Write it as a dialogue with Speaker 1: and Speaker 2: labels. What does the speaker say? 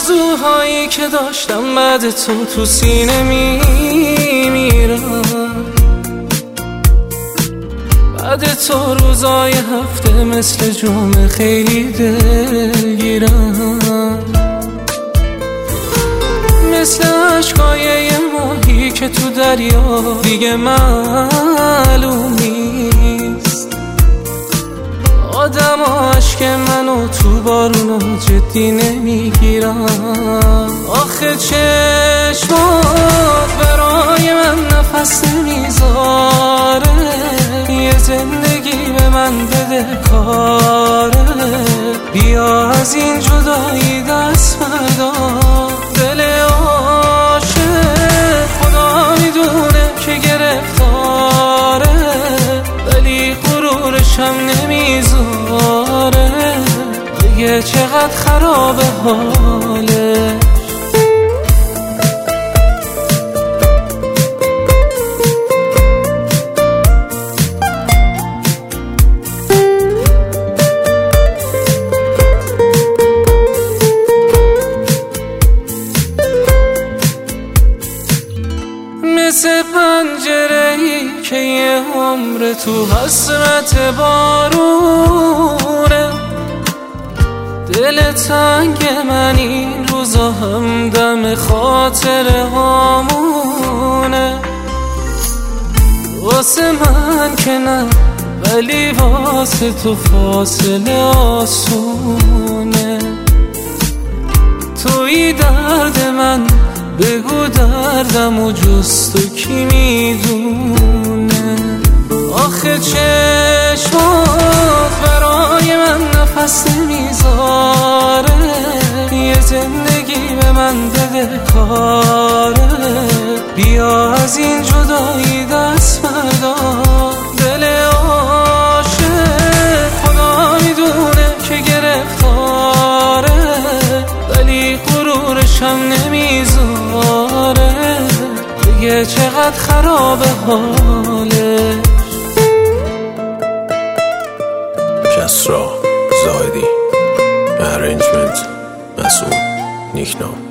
Speaker 1: آرزوهایی که داشتم بعد تو سینه میمیرم. بعد تو روزای هفته مثل جمعه خیلی دلگیرم. مثل عشقای یه ماهی که تو دریا دیگه معلوم نیست. آدم عشق منو تو بارونا جدی نمیگیرم. آخه چشمات برای من نفس نمیذاره. یه زندگی به من بده کاره. بیا از این جدایی دست بدار. دل عاشق خدا میدونه که گرفتاره، ولی غرورشم نمیذاره. دیگه چقدر خرابه حاله. مثل پنجره‌ای که یه عمر تو حسرت بارونه. دل تنگ من این روزا همدم خاطره هامونه. واسه من که نه، ولی واسه تو فاصله آسونه. توی درد من بگو دردم و جز تو کی میدونه. آخه چشمات برای من نفس نمیذاره. یه زندگی به من بده کاره. بیا از این جدایی دست بردار. دل عاشق خدا میدونه که گرفتاره، ولی غرورشم نمیذاره. دیگه چقدر خرابه حاله.
Speaker 2: کسرا زاهدی، ارنجمنت مسعود نیکنام.